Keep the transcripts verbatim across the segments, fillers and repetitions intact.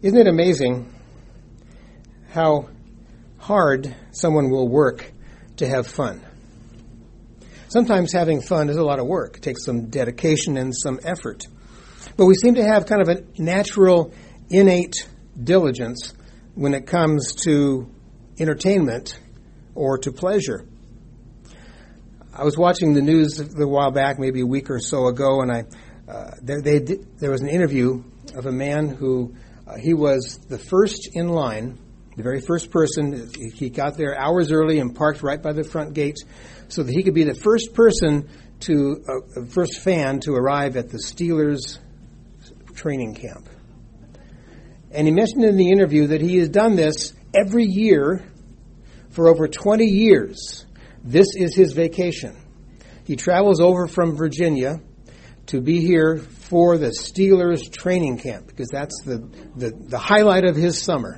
Isn't it amazing how hard someone will work to have fun? Sometimes having fun is a lot of work. It takes some dedication and some effort. But we seem to have kind of a natural, innate diligence when it comes to entertainment or to pleasure. I was watching the news a little while back, maybe a week or so ago, and I uh, there, they did, there was an interview of a man who uh, he was the first in line, the very first person. He got there hours early and parked right by the front gate so that he could be the first person to, uh, first fan to arrive at the Steelers training camp. And he mentioned in the interview that he has done this every year for over twenty years. This is his vacation. He travels over from Virginia to be here for the Steelers training camp because that's the, the, the highlight of his summer.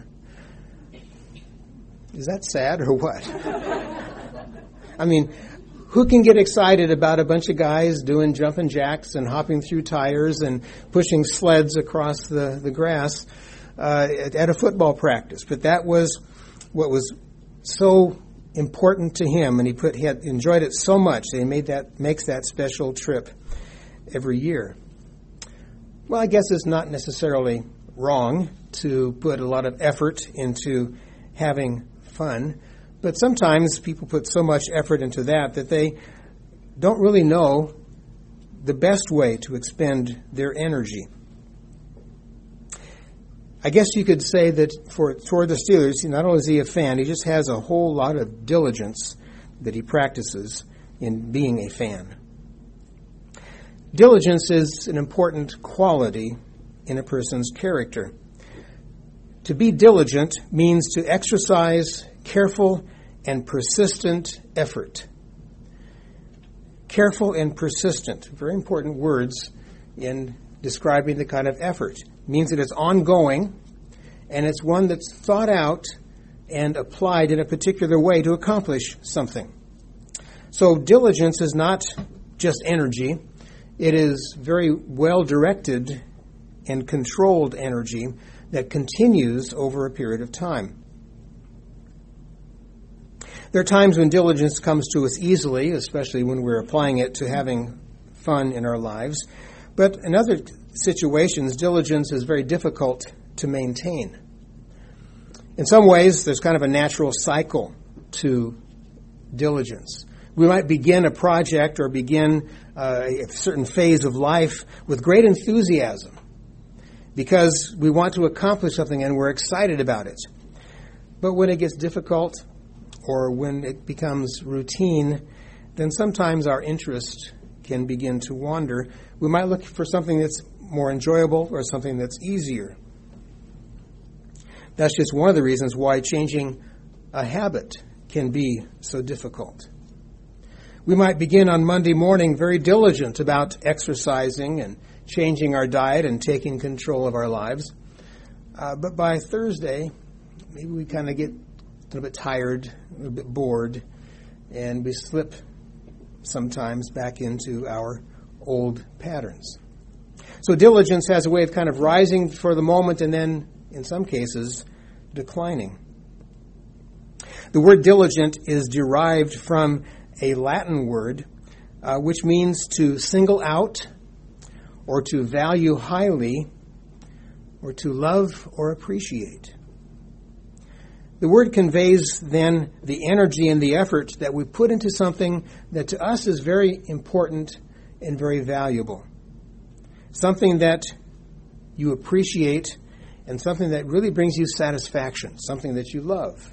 Is that sad or what? I mean, who can get excited about a bunch of guys doing jumping jacks and hopping through tires and pushing sleds across the, the grass uh, at, at a football practice? But that was what was so important to him, and he put he had enjoyed it so much that he made that makes that special trip every year. Well, I guess it's not necessarily wrong to put a lot of effort into having fun, but sometimes people put so much effort into that that they don't really know the best way to expend their energy. I guess you could say that for for the Steelers, not only is he a fan, he just has a whole lot of diligence that he practices in being a fan. Diligence is an important quality in a person's character. To be diligent means to exercise careful and persistent effort. Careful and persistent, very important words in describing the kind of effort. It means that it's ongoing, and it's one that's thought out and applied in a particular way to accomplish something. So diligence is not just energy. It is very well-directed and controlled energy that continues over a period of time. There are times when diligence comes to us easily, especially when we're applying it to having fun in our lives. But in other situations, diligence is very difficult to maintain. In some ways, there's kind of a natural cycle to diligence. We might begin a project or begin uh, a certain phase of life with great enthusiasm because we want to accomplish something and we're excited about it. But when it gets difficult or when it becomes routine, then sometimes our interest can begin to wander. We might look for something that's more enjoyable or something that's easier. That's just one of the reasons why changing a habit can be so difficult. We might begin on Monday morning very diligent about exercising and changing our diet and taking control of our lives. Uh, but by Thursday, maybe we kind of get a little bit tired, a little bit bored, and we slip sometimes back into our old patterns. So diligence has a way of kind of rising for the moment and then, in some cases, declining. The word diligent is derived from a Latin word uh, which means to single out or to value highly or to love or appreciate. The word conveys then the energy and the effort that we put into something that to us is very important and very valuable. Something that you appreciate and something that really brings you satisfaction, something that you love.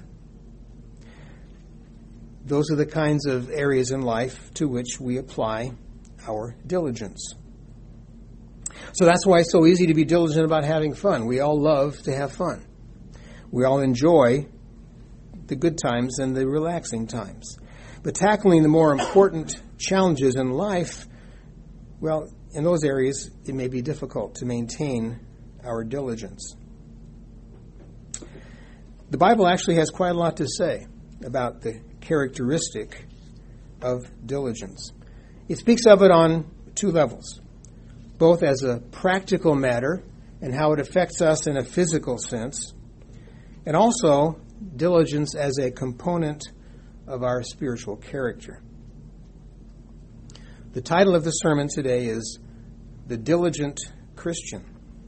Those are the kinds of areas in life to which we apply our diligence. So that's why it's so easy to be diligent about having fun. We all love to have fun. We all enjoy the good times and the relaxing times. But tackling the more important challenges in life, well, in those areas, it may be difficult to maintain our diligence. The Bible actually has quite a lot to say about the characteristic of diligence. It speaks of it on two levels, both as a practical matter and how it affects us in a physical sense, and also diligence as a component of our spiritual character. The title of the sermon today is The Diligent Christian.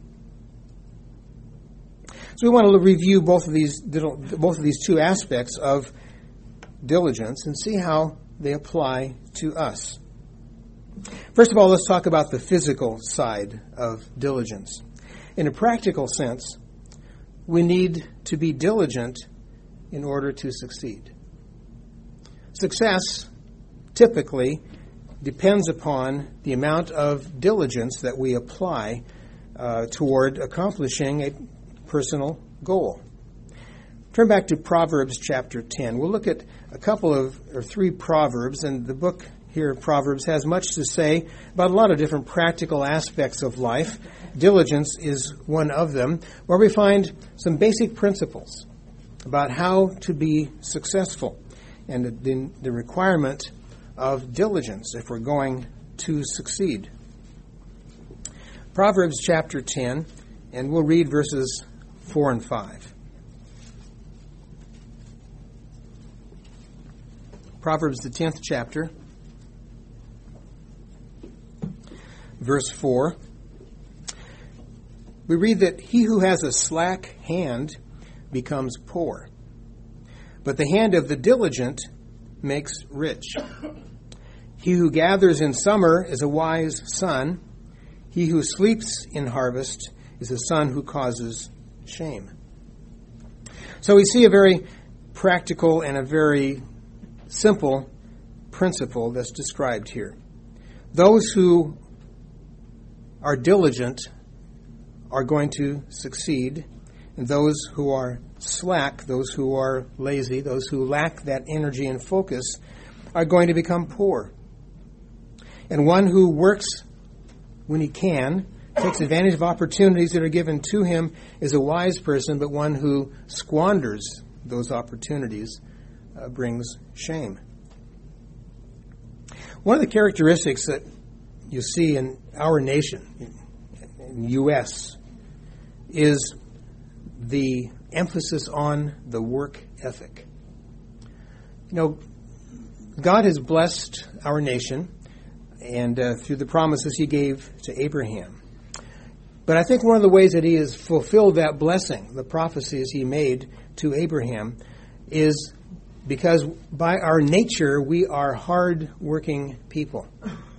So we want to review both of these both of these two aspects of diligence and see how they apply to us. First of all, let's talk about the physical side of diligence. In a practical sense, we need to be diligent in order to succeed. Success typically depends upon the amount of diligence that we apply uh, toward accomplishing a personal goal. Turn back to Proverbs chapter ten. We'll look at a couple of, or three Proverbs, and the book here, Proverbs, has much to say about a lot of different practical aspects of life. Diligence is one of them, where we find some basic principles about how to be successful and the, the requirement of diligence if we're going to succeed. Proverbs chapter ten, and we'll read verses four and five. Proverbs, the tenth chapter, verse four. We read that he who has a slack hand becomes poor, but the hand of the diligent makes rich. He who gathers in summer is a wise son. He who sleeps in harvest is a son who causes shame. So we see a very practical and a very simple principle that's described here. Those who are diligent are going to succeed, and those who are slack, those who are lazy, those who lack that energy and focus are going to become poor. And one who works when he can, takes advantage of opportunities that are given to him, is a wise person, but one who squanders those opportunities uh, brings shame. One of the characteristics that you see in our nation, in the U S, is the emphasis on the work ethic. You know, God has blessed our nation and uh, through the promises he gave to Abraham. But I think one of the ways that he has fulfilled that blessing, the prophecies he made to Abraham, is because by our nature we are hard-working people.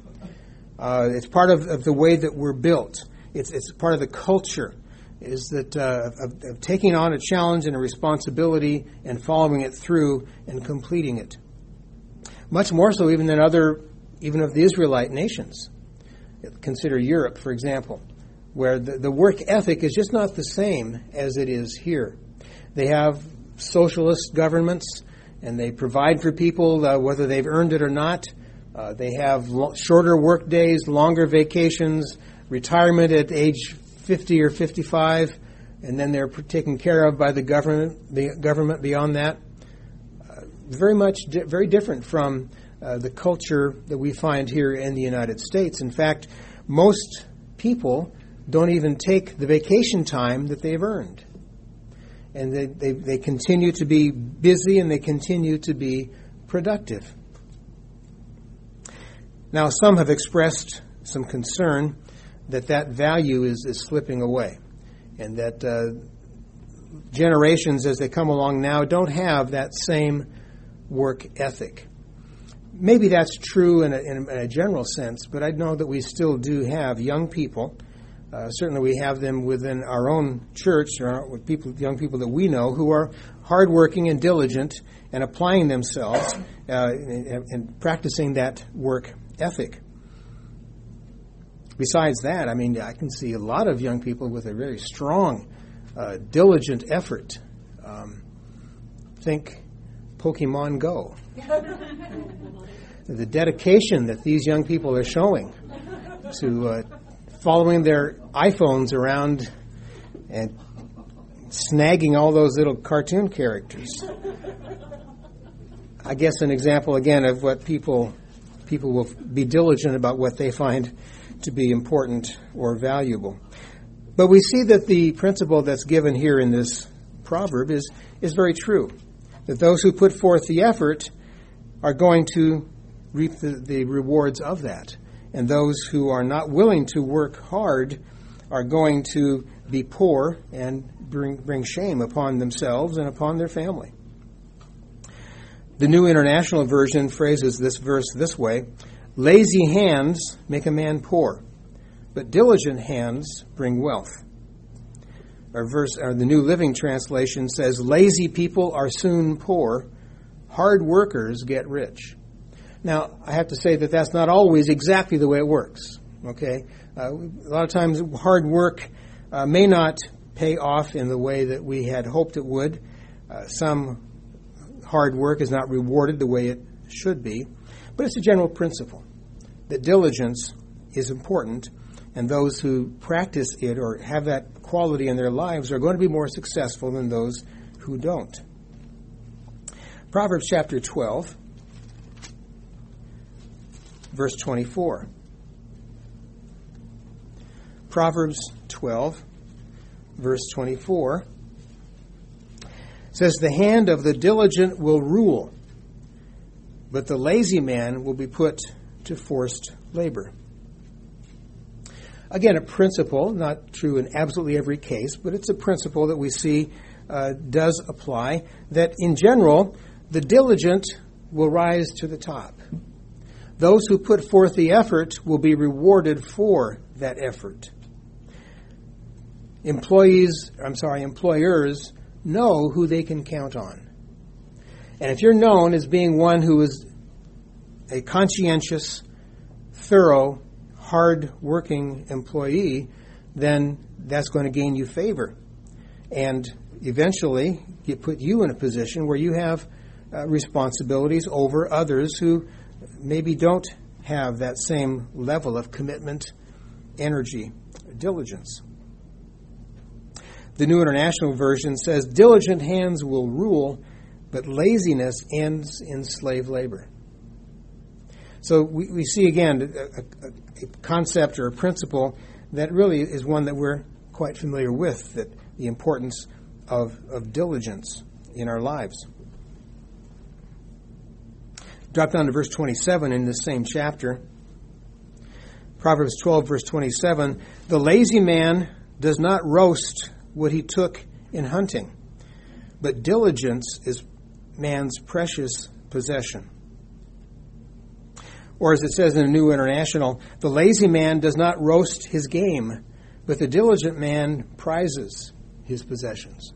Uh, it's part of, of the way that we're built. It's, it's part of the culture, is that uh, of, of taking on a challenge and a responsibility and following it through and completing it. Much more so even than other, even of the Israelite nations. Consider Europe, for example, where the, the work ethic is just not the same as it is here. They have socialist governments, and they provide for people uh, whether they've earned it or not. Uh, they have lo- shorter work days, longer vacations, retirement at age fifty or fifty-five, and then they're taken care of by the government. The government beyond that, uh, very much, di- very different from uh, the culture that we find here in the United States. In fact, most people don't even take the vacation time that they've earned, and they they, they continue to be busy and they continue to be productive. Now, some have expressed some concern that that value is, is slipping away, and that uh, generations as they come along now don't have that same work ethic. Maybe that's true in a, in a general sense, but I know that we still do have young people. Uh, certainly we have them within our own church, or with people, young people that we know, who are hardworking and diligent and applying themselves uh, and, and practicing that work ethic. Besides that, I mean, I can see a lot of young people with a very strong, uh, diligent effort. Um, think Pokemon Go. The dedication that these young people are showing to uh, following their iPhones around and snagging all those little cartoon characters. I guess an example, again, of what people people will be diligent about what they find to be important or valuable. But we see that the principle that's given here in this proverb is, is very true. That those who put forth the effort are going to reap the, the rewards of that. And those who are not willing to work hard are going to be poor and bring, bring shame upon themselves and upon their family. The New International Version phrases this verse this way: lazy hands make a man poor, but diligent hands bring wealth. Our verse, or the New Living Translation says, lazy people are soon poor, hard workers get rich. Now, I have to say that that's not always exactly the way it works, okay? Uh, a lot of times hard work uh, may not pay off in the way that we had hoped it would. Uh, some hard work is not rewarded the way it should be. But it's a general principle that diligence is important, and those who practice it or have that quality in their lives are going to be more successful than those who don't. Proverbs chapter twelve, verse twenty-four. Proverbs twelve, verse twenty-four says, the hand of the diligent will rule, but the lazy man will be put to forced labor. Again, a principle, not true in absolutely every case, but it's a principle that we see uh, does apply, that in general, the diligent will rise to the top. Those who put forth the effort will be rewarded for that effort. Employees, I'm sorry, employers know who they can count on. And if you're known as being one who is a conscientious, thorough, hard-working employee, then that's going to gain you favor. And eventually, it put you in a position where you have uh, responsibilities over others who maybe don't have that same level of commitment, energy, diligence. The New International Version says, diligent hands will rule, but laziness ends in slave labor. So we, we see again a, a, a concept or a principle that really is one that we're quite familiar with, that the importance of, of diligence in our lives. Drop down to verse twenty-seven in this same chapter. Proverbs twelve, verse twenty-seven, the lazy man does not roast what he took in hunting, but diligence is man's precious possession. Or as it says in the New International, the lazy man does not roast his game, but the diligent man prizes his possessions.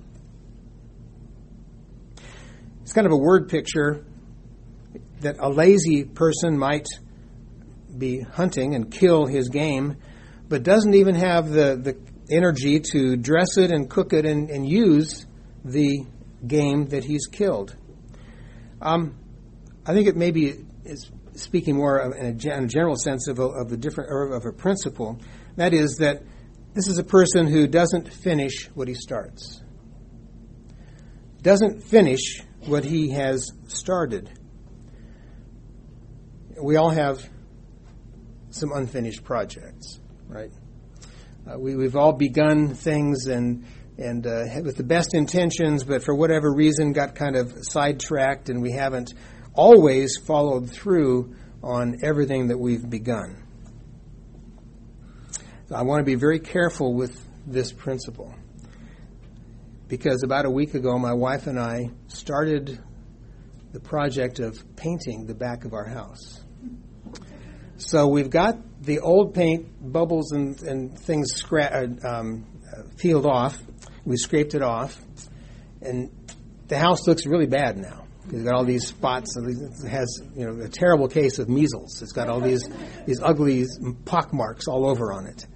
It's kind of a word picture that a lazy person might be hunting and kill his game, but doesn't even have the, the energy to dress it and cook it and, and use the game that he's killed. Um, I think it maybe is speaking more of, in, a, in a general sense of a, of a different or of a principle. That is that this is a person who doesn't finish what he starts. Doesn't finish what he has started. We all have some unfinished projects, right? Uh, we, we've all begun things and and uh, with the best intentions, but for whatever reason got kind of sidetracked, and we haven't always followed through on everything that we've begun. So I want to be very careful with this principle, because about a week ago, my wife and I started the project of painting the back of our house. So we've got the old paint, bubbles and, and things scra- um, peeled off. We scraped it off. And the house looks really bad now. It's got all these spots. It has, you know, a terrible case of measles. It's got all these, these ugly pock marks all over on it.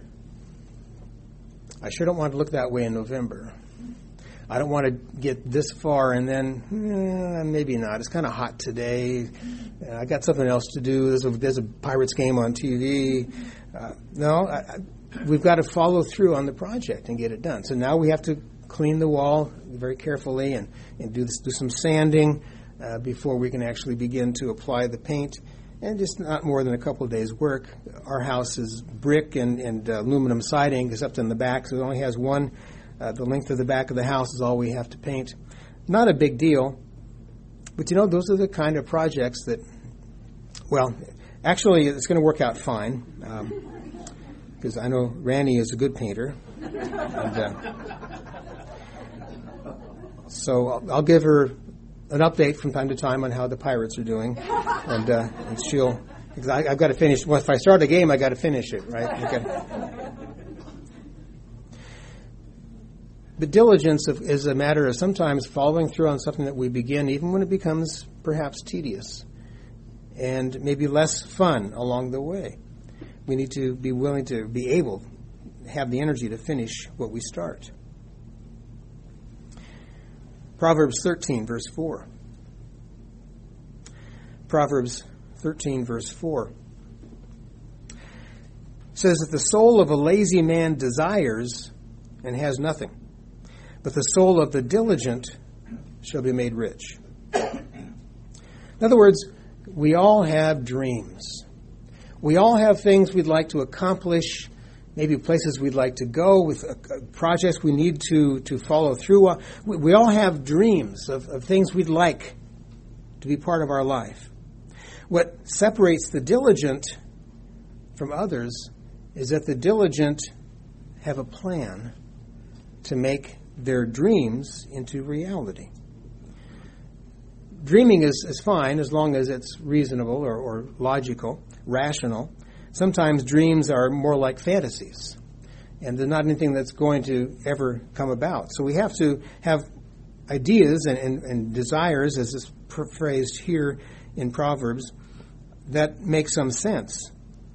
I sure don't want to look that way in November. I don't want to get this far and then eh, maybe not. It's kind of hot today. Uh, I got something else to do. There's a, there's a Pirates game on T V. Uh, no, I, I, we've got to follow through on the project and get it done. So now we have to clean the wall very carefully and, and do, this, do some sanding uh, before we can actually begin to apply the paint. and just not more than a couple of days' work. Our house is brick and, and uh, aluminum siding, except in the back, so it only has one. Uh, the length of the back of the house is all we have to paint. Not a big deal, but you know, those are the kind of projects that, well, actually, it's going to work out fine, because um, I know Randy is a good painter. And, uh, so I'll, I'll give her an update from time to time on how the Pirates are doing, and, uh, and she'll. Because I, I've got to finish. Well, if I start a game, I got to finish it, right? Okay. The diligence of, is a matter of sometimes following through on something that we begin, even when it becomes perhaps tedious and maybe less fun along the way. We need to be willing to be able to have the energy to finish what we start. Proverbs thirteen, verse four. Proverbs thirteen, verse four says that the soul of a lazy man desires and has nothing, but the soul of the diligent shall be made rich. In other words, we all have dreams. We all have things we'd like to accomplish, maybe places we'd like to go, with uh, projects we need to, to follow through on. We, we all have dreams of, of things we'd like to be part of our life. What separates the diligent from others is that the diligent have a plan to make their dreams into reality. Dreaming is, is fine as long as it's reasonable or, or logical, rational. Sometimes dreams are more like fantasies, and they're not anything that's going to ever come about. So we have to have ideas and, and, and desires, as is phrased here in Proverbs, that make some sense.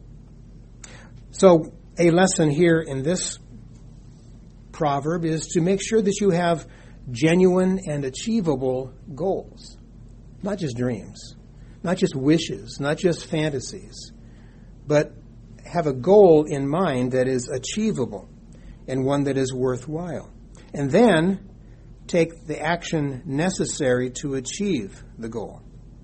So a lesson here in this proverb is to make sure that you have genuine and achievable goals. Not just dreams, not just wishes, not just fantasies, but have a goal in mind that is achievable and one that is worthwhile. And then take the action necessary to achieve the goal.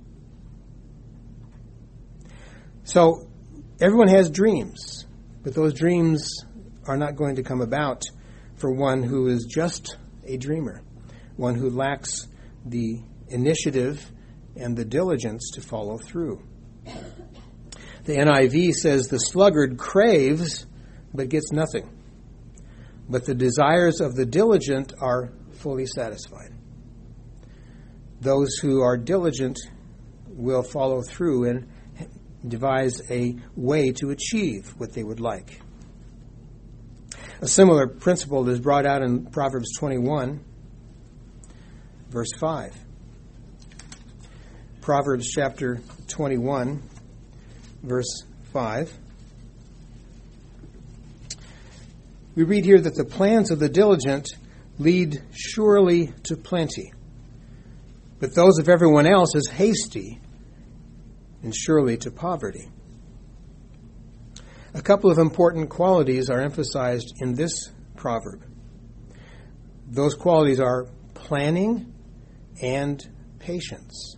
So everyone has dreams, but those dreams are not going to come about for one who is just a dreamer, one who lacks the initiative and the diligence to follow through. The N I V says, the sluggard craves but gets nothing, but the desires of the diligent are fully satisfied. Those who are diligent will follow through and devise a way to achieve what they would like. A similar principle is brought out in Proverbs twenty-one, verse five. Proverbs chapter twenty-one, verse five. We read here that the plans of the diligent lead surely to plenty, but those of everyone else is hasty and surely to poverty. A couple of important qualities are emphasized in this proverb. Those qualities are planning and patience.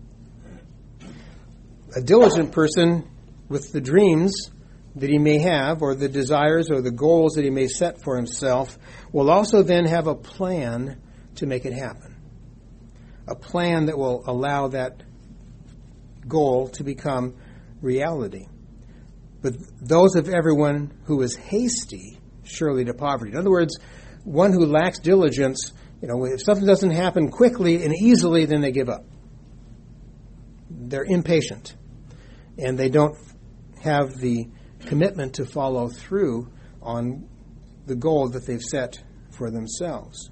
A diligent person with the dreams that he may have, or the desires or the goals that he may set for himself, will also then have a plan to make it happen. A plan that will allow that goal to become reality. But those of everyone who is hasty, surely to poverty. In other words, one who lacks diligence, you know, if something doesn't happen quickly and easily, then they give up. They're impatient, and they don't have the commitment to follow through on the goal that they've set for themselves.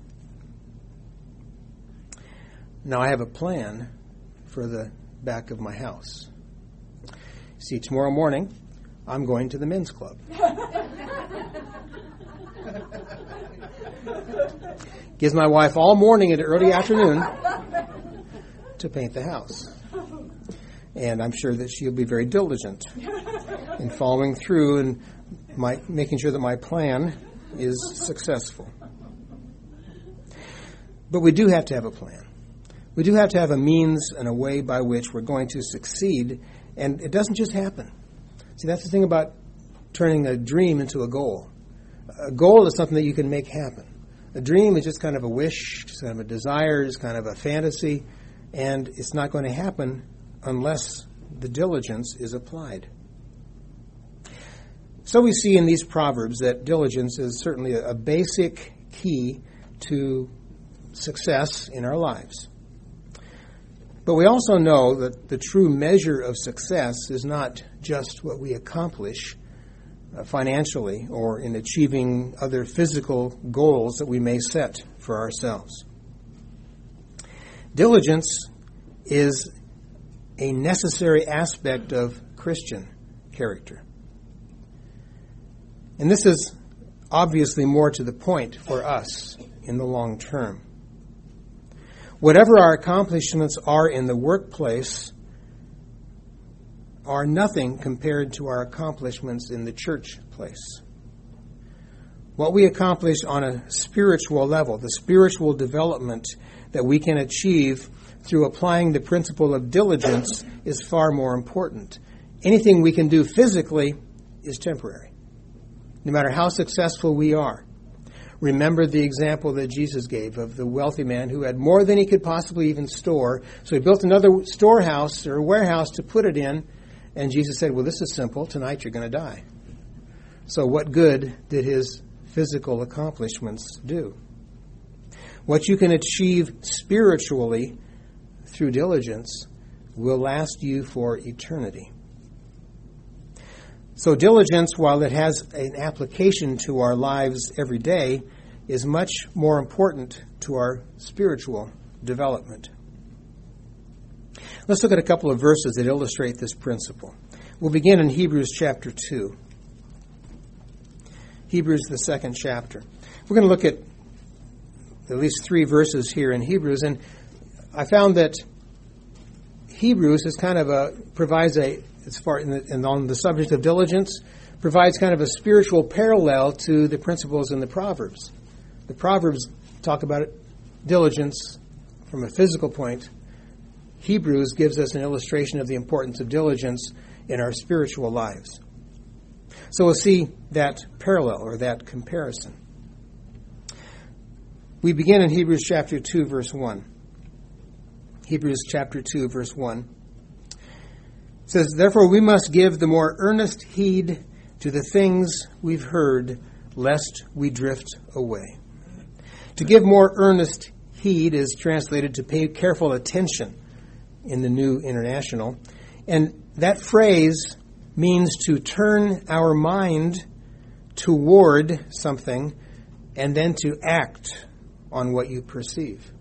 Now, I have a plan for the back of my house. See, tomorrow morning, I'm going to the men's club. Gives my wife all morning and early afternoon to paint the house. And I'm sure that she'll be very diligent in following through and my, making sure that my plan is successful. But we do have to have a plan. We do have to have a means and a way by which we're going to succeed And it doesn't just happen. See, that's the thing about turning a dream into a goal. A goal is something that you can make happen. A dream is just kind of a wish, just kind of a desire, just kind of a fantasy, and it's not going to happen unless the diligence is applied. So we see in these Proverbs that diligence is certainly a basic key to success in our lives. But we also know that the true measure of success is not just what we accomplish uh, financially or in achieving other physical goals that we may set for ourselves. Diligence is a necessary aspect of Christian character. And this is obviously more to the point for us in the long term. Whatever our accomplishments are in the workplace are nothing compared to our accomplishments in the church place. What we accomplish on a spiritual level, the spiritual development that we can achieve through applying the principle of diligence, is far more important. Anything we can do physically is temporary, no matter how successful we are. Remember the example that Jesus gave of the wealthy man who had more than he could possibly even store. So he built another storehouse or warehouse to put it in. And Jesus said, well, this is simple. Tonight you're going to die. So what good did his physical accomplishments do? What you can achieve spiritually through diligence will last you for eternity. So diligence, while it has an application to our lives every day, is much more important to our spiritual development. Let's look at a couple of verses that illustrate this principle. We'll begin in Hebrews chapter two. Hebrews, the second chapter. We're going to look at at least three verses here in Hebrews, and I found that Hebrews is kind of a provides a as far in the, and on the subject of diligence, provides kind of a spiritual parallel to the principles in the Proverbs. The Proverbs talk about it, diligence from a physical point. Hebrews gives us an illustration of the importance of diligence in our spiritual lives. So we'll see that parallel or that comparison. We begin in Hebrews chapter two, verse one. Hebrews chapter two, verse one. It says, therefore we must give the more earnest heed to the things we've heard, lest we drift away. To give more earnest heed is translated to pay careful attention in the New International. And that phrase means to turn our mind toward something and then to act on what you perceive.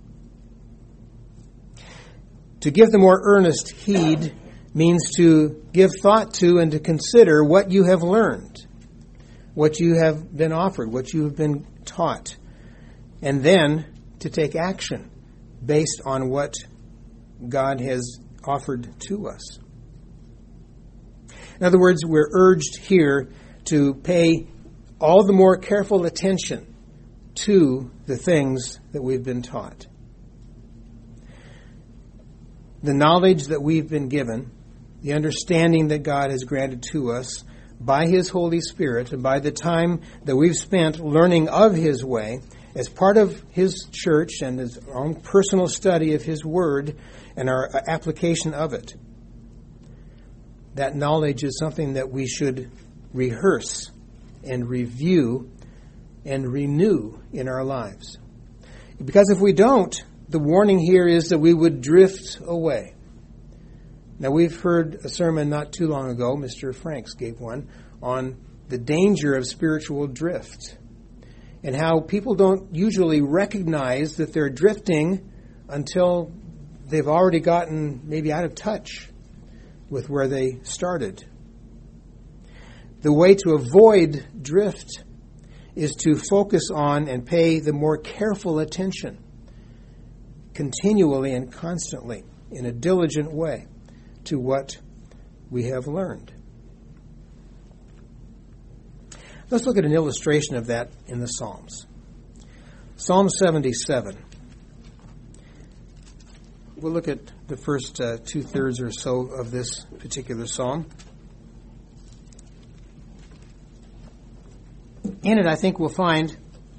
To give the more earnest heed means to give thought to and to consider what you have learned, what you have been offered, what you have been taught, and then to take action based on what God has offered to us. In other words, we're urged here to pay all the more careful attention to the things that we've been taught. The knowledge that we've been given, the understanding that God has granted to us by His Holy Spirit, and by the time that we've spent learning of His way, as part of His church and His own personal study of His Word and our application of it, that knowledge is something that we should rehearse and review and renew in our lives. Because if we don't, the warning here is that we would drift away. Now, we've heard a sermon not too long ago, Mister Franks gave one, on the danger of spiritual drift and how people don't usually recognize that they're drifting until they've already gotten maybe out of touch with where they started. The way to avoid drift is to focus on and pay the more careful attention continually and constantly in a diligent way to what we have learned. Let's look at an illustration of that in the Psalms. Psalm seventy-seven. We'll look at the first uh, two-thirds or so of this particular psalm. In it, I think we'll find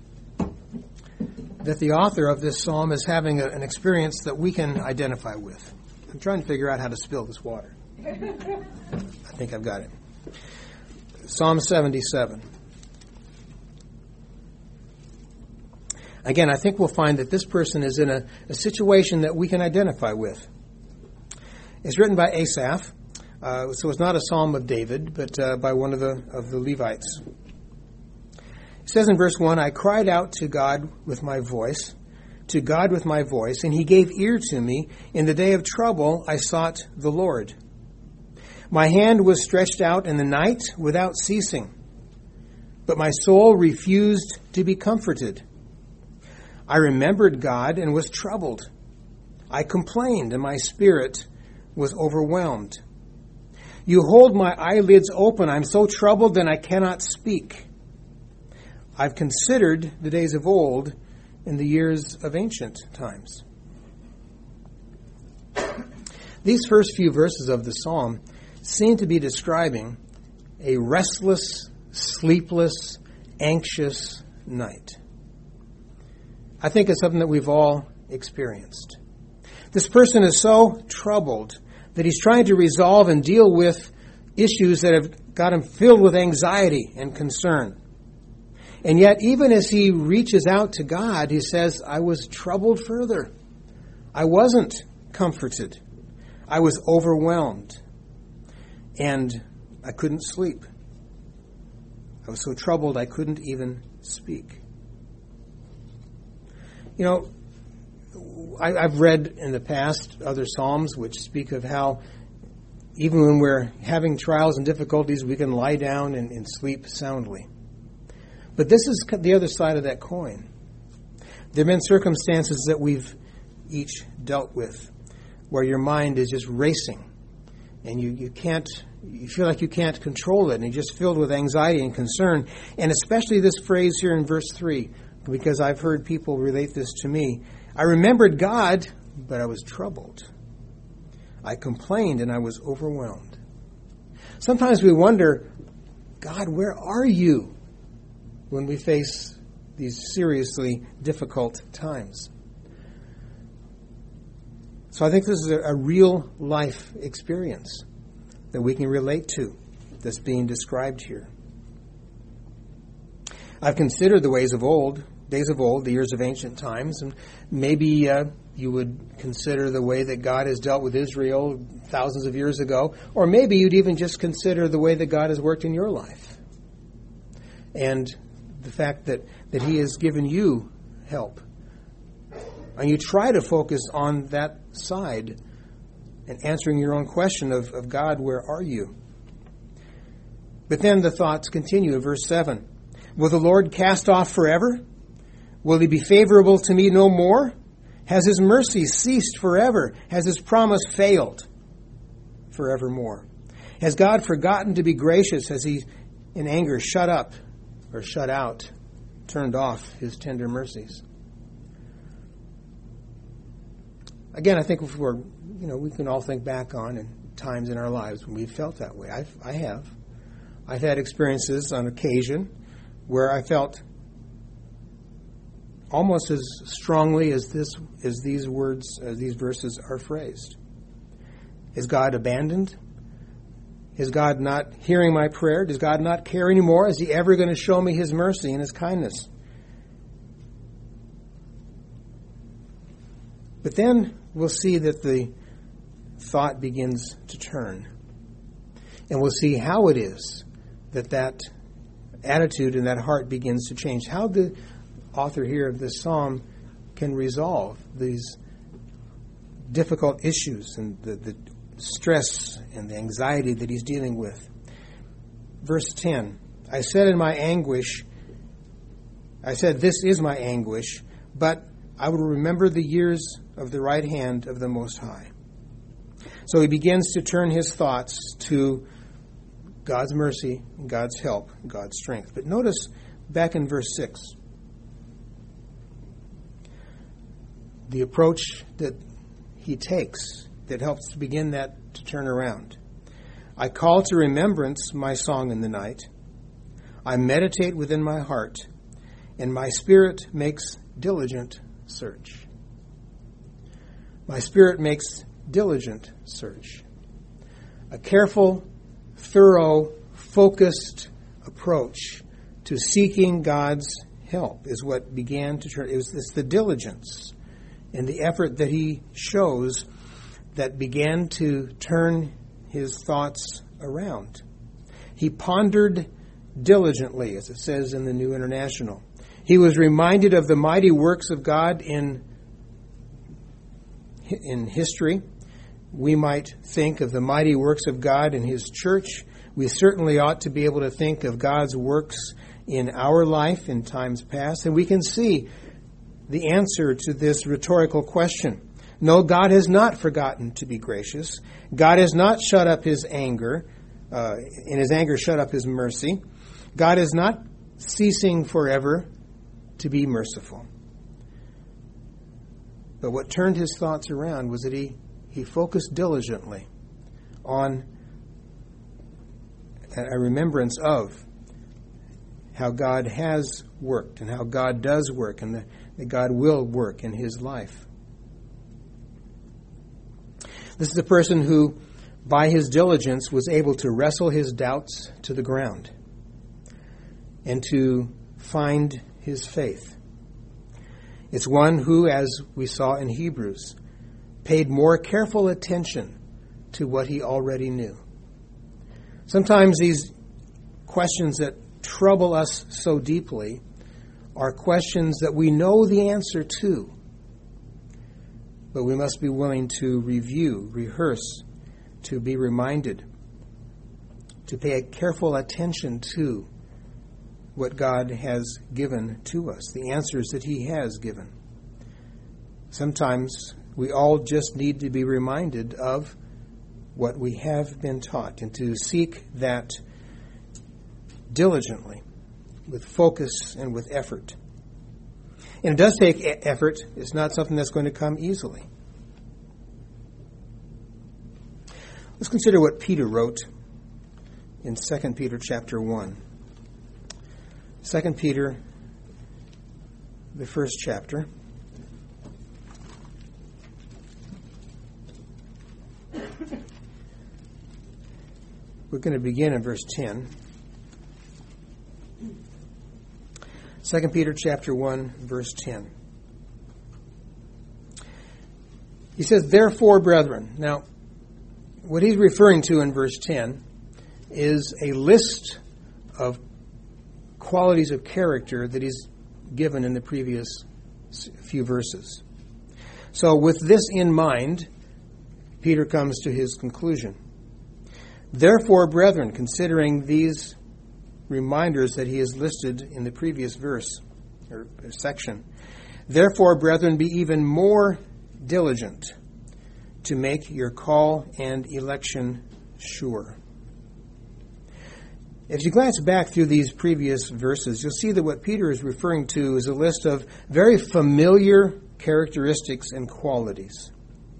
that the author of this psalm is having a, an experience that we can identify with. I'm trying to figure out how to spill this water. I think I've got it. Psalm seventy-seven. Again, I think we'll find that this person is in a, a situation that we can identify with. It's written by Asaph, uh, so it's not a psalm of David, but uh, by one of the of the Levites. It says in verse one, I cried out to God with my voice, to God with my voice, and he gave ear to me. In the day of trouble I sought the Lord. My hand was stretched out in the night without ceasing, but my soul refused to be comforted. I remembered God and was troubled. I complained, and my spirit was overwhelmed. You hold my eyelids open. I'm so troubled that I cannot speak. I've considered the days of old and the years of ancient times. These first few verses of the psalm seem to be describing a restless, sleepless, anxious night. I think it's something that we've all experienced. This person is so troubled that he's trying to resolve and deal with issues that have got him filled with anxiety and concern. And yet, even as he reaches out to God, he says, I was troubled further. I wasn't comforted. I was overwhelmed. And I couldn't sleep. I was so troubled I couldn't even speak. You know, I, I've read in the past other psalms which speak of how even when we're having trials and difficulties, we can lie down and, and sleep soundly. But this is the other side of that coin. There have been circumstances that we've each dealt with where your mind is just racing and you, you can't, you feel like you can't control it and you're just filled with anxiety and concern. And especially this phrase here in verse three, because I've heard people relate this to me. I remembered God, but I was troubled. I complained and I was overwhelmed. Sometimes we wonder, God, where are you when we face these seriously difficult times? So I think this is a, a real life experience that we can relate to that's being described here. I've considered the ways of old, days of old, the years of ancient times, and maybe uh, you would consider the way that God has dealt with Israel thousands of years ago, or maybe you'd even just consider the way that God has worked in your life. And the fact that, that he has given you help. And you try to focus on that side and answering your own question of, of God, where are you? But then the thoughts continue in verse seven. Will the Lord cast off forever? Will he be favorable to me no more? Has his mercy ceased forever? Has his promise failed forevermore? Has God forgotten to be gracious? Has he in anger shut up or shut out, turned off his tender mercies? Again, I think if we're, you know, we can all think back on and times in our lives when we've felt that way. I've, I have. I've had experiences on occasion where I felt almost as strongly as this, as these words, as these verses are phrased. Is God abandoned? Is God not hearing my prayer? Does God not care anymore? Is he ever going to show me his mercy and his kindness? But then we'll see that the thought begins to turn. And we'll see how it is that that attitude and that heart begins to change. How the author here of this psalm can resolve these difficult issues and the, the stress and the anxiety that he's dealing with. Verse ten, I said in my anguish, I said, this is my anguish, but I will remember the years of the right hand of the Most High. So he begins to turn his thoughts to God's mercy, God's help, God's strength. But notice back in verse six, the approach that he takes that helps to begin that to turn around. I call to remembrance my song in the night. I meditate within my heart, and my spirit makes diligent search. My spirit makes diligent search. A careful, thorough, focused approach to seeking God's help is what began to turn. It was it's the diligence and the effort that he shows that began to turn his thoughts around. He pondered diligently, as it says in the New International. He was reminded of the mighty works of God in, in history. We might think of the mighty works of God in his church. We certainly ought to be able to think of God's works in our life in times past. And we can see the answer to this rhetorical question. No, God has not forgotten to be gracious. God has not shut up his anger. Uh, in his anger, shut up his mercy. God is not ceasing forever to be merciful. But what turned his thoughts around was that he, he focused diligently on a remembrance of how God has worked and how God does work and that God will work in his life. This is a person who, by his diligence, was able to wrestle his doubts to the ground and to find his faith. It's one who, as we saw in Hebrews, paid more careful attention to what he already knew. Sometimes these questions that trouble us so deeply are questions that we know the answer to, but we must be willing to review, rehearse, to be reminded, to pay a careful attention to what God has given to us, the answers that he has given. Sometimes we all just need to be reminded of what we have been taught and to seek that diligently, with focus and with effort. And it does take effort. It's not something that's going to come easily. Let's consider what Peter wrote in Second Peter chapter one. Second Peter, the first chapter. We're going to begin in verse ten. Second Peter chapter one, verse ten. He says, "Therefore, brethren." Now, what he's referring to in verse ten is a list of qualities of character that he's given in the previous few verses. So with this in mind, Peter comes to his conclusion. "Therefore, brethren," considering these reminders that he has listed in the previous verse or section, "Therefore, brethren, be even more diligent to make your call and election sure." If you glance back through these previous verses, you'll see that what Peter is referring to is a list of very familiar characteristics and qualities.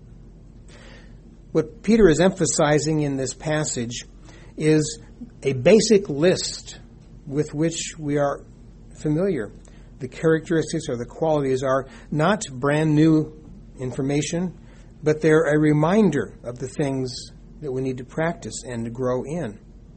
What Peter is emphasizing in this passage is a basic list with which we are familiar. The characteristics or the qualities are not brand new information, but they're a reminder of the things that we need to practice and to grow in.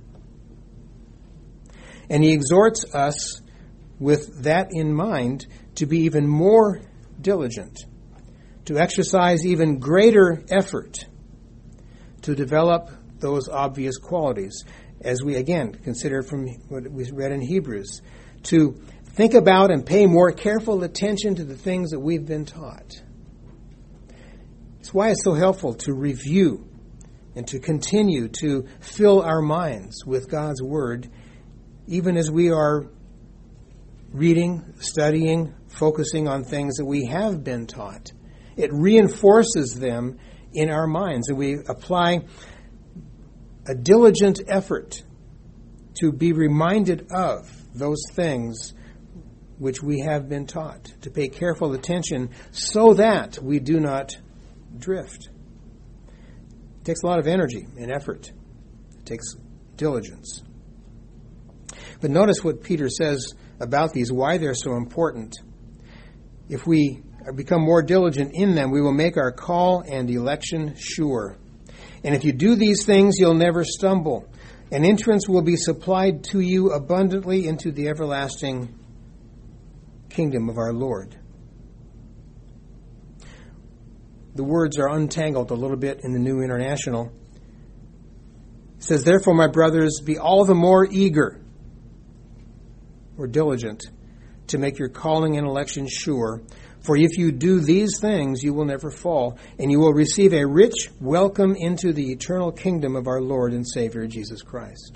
And he exhorts us with that in mind to be even more diligent, to exercise even greater effort to develop those obvious qualities, as we again consider from what we read in Hebrews, to think about and pay more careful attention to the things that we've been taught. It's why it's so helpful to review and to continue to fill our minds with God's Word, even as we are reading, studying, focusing on things that we have been taught. It reinforces them in our minds, and we apply a diligent effort to be reminded of those things which we have been taught, to pay careful attention so that we do not drift. It takes a lot of energy and effort. It takes diligence. But notice what Peter says about these, why they're so important. If we become more diligent in them, we will make our call and election sure. And if you do these things, you'll never stumble. An entrance will be supplied to you abundantly into the everlasting kingdom of our Lord. The words are untangled a little bit in the New International. It says, therefore, my brothers, be all the more eager or diligent to make your calling and election sure. For if you do these things, you will never fall, and you will receive a rich welcome into the eternal kingdom of our Lord and Savior, Jesus Christ.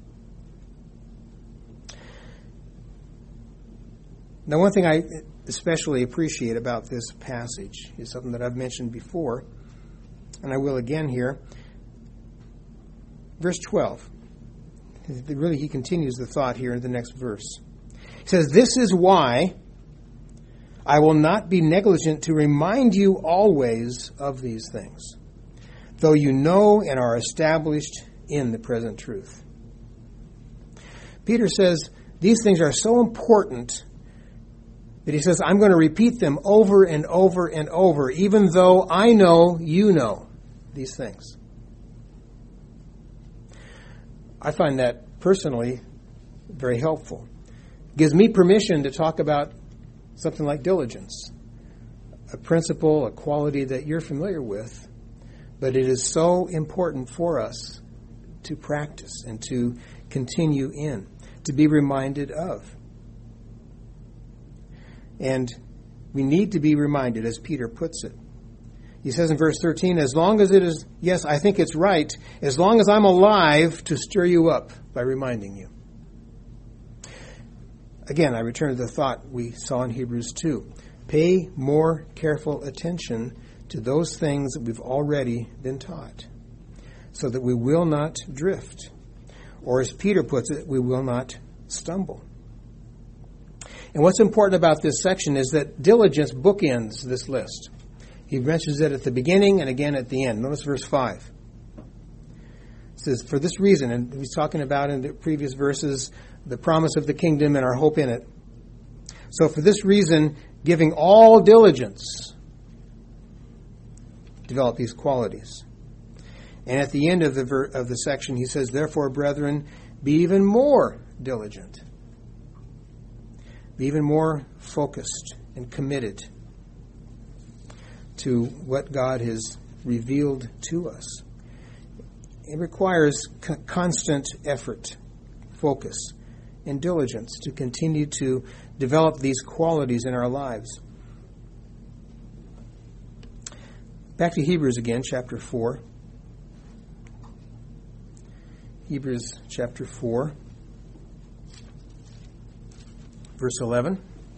Now, one thing I especially appreciate about this passage is something that I've mentioned before, and I will again here. Verse twelve. Really, he continues the thought here in the next verse. He says, this is why I will not be negligent to remind you always of these things, though you know and are established in the present truth. Peter says these things are so important that he says, I'm going to repeat them over and over and over, even though I know you know these things. I find that personally very helpful. It gives me permission to talk about something like diligence, a principle, a quality that you're familiar with, but it is so important for us to practice and to continue in, to be reminded of. And we need to be reminded, as Peter puts it. He says in verse thirteen, as long as it is, yes, I think it's right, as long as I'm alive to stir you up by reminding you. Again, I return to the thought we saw in Hebrews two. Pay more careful attention to those things that we've already been taught, so that we will not drift. Or as Peter puts it, we will not stumble. And what's important about this section is that diligence bookends this list. He mentions it at the beginning and again at the end. Notice verse five. It says, for this reason, and he's talking about in the previous verses, the promise of the kingdom and our hope in it. So for this reason, giving all diligence, develop these qualities. And at the end of the ver- of the section, he says, therefore, brethren, be even more diligent. Be even more focused and committed to what God has revealed to us. It requires co- constant effort, focus, and diligence to continue to develop these qualities in our lives. Back to Hebrews again, chapter four. Hebrews chapter four, verse eleven.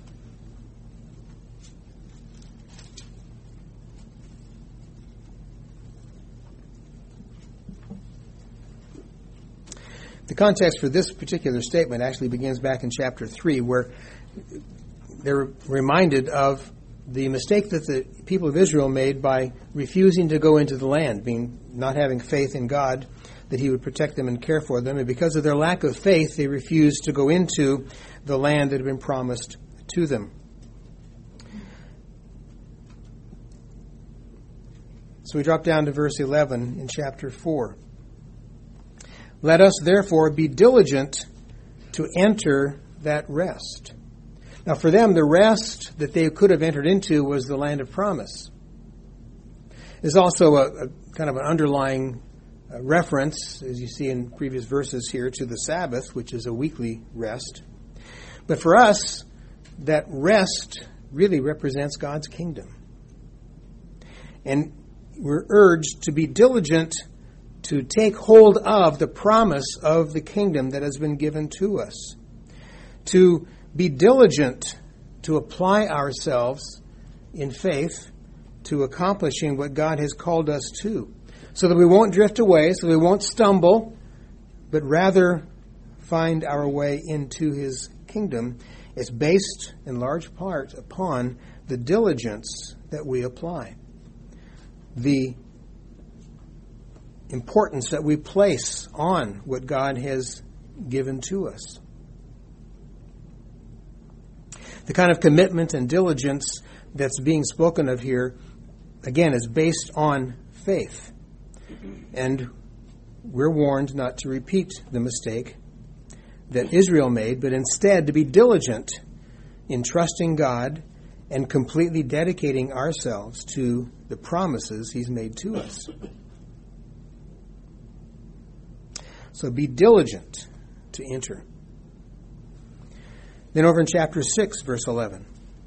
The context for this particular statement actually begins back in chapter three, where they're reminded of the mistake that the people of Israel made by refusing to go into the land, being not having faith in God, that he would protect them and care for them. And because of their lack of faith, they refused to go into the land that had been promised to them. So we drop down to verse eleven in chapter four. Let us therefore be diligent to enter that rest. Now for them, the rest that they could have entered into was the land of promise. There's also a, a kind of an underlying uh, reference, as you see in previous verses here, to the Sabbath, which is a weekly rest. But for us, that rest really represents God's kingdom. And we're urged to be diligent to take hold of the promise of the kingdom that has been given to us. To be diligent to apply ourselves in faith to accomplishing what God has called us to, so that we won't drift away, so we won't stumble, but rather find our way into his kingdom. It's based in large part upon the diligence that we apply. the importance that we place on what God has given to us. The kind of commitment and diligence that's being spoken of here, again, is based on faith. And we're warned not to repeat the mistake that Israel made, but instead to be diligent in trusting God and completely dedicating ourselves to the promises He's made to us. So be diligent to enter. Then over in chapter six, verse eleven.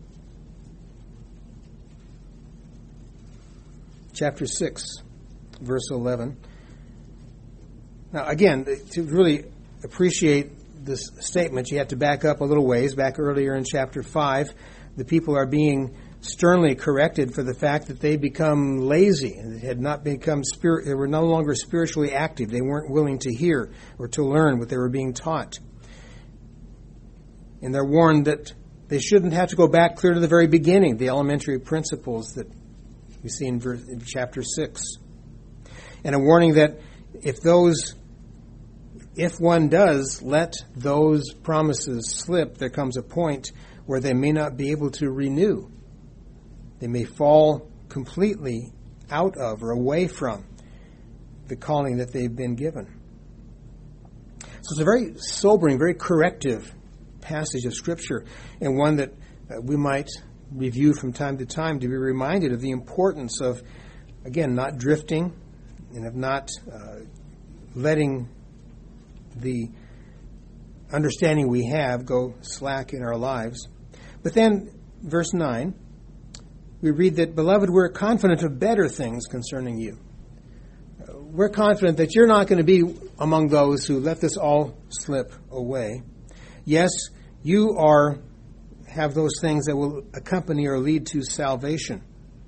Chapter six, verse eleven. Now, again, to really appreciate this statement, you have to back up a little ways. Back earlier in chapter five, the people are being sternly corrected for the fact that they become lazy and had not become spirit. They were no longer spiritually active. They weren't willing to hear or to learn what they were being taught. And they're warned that they shouldn't have to go back clear to the very beginning, the elementary principles that we see in, verse, in chapter six. And a warning that if those, if one does let those promises slip, there comes a point where they may not be able to renew. They may fall completely out of or away from the calling that they've been given. So it's a very sobering, very corrective passage of Scripture, and one that uh, we might review from time to time to be reminded of the importance of, again, not drifting and of not uh, letting the understanding we have go slack in our lives. But then, verse nine, we read that, "Beloved, we're confident of better things concerning you." Uh, we're confident that you're not going to be among those who let this all slip away. Yes, you are have those things that will accompany or lead to salvation.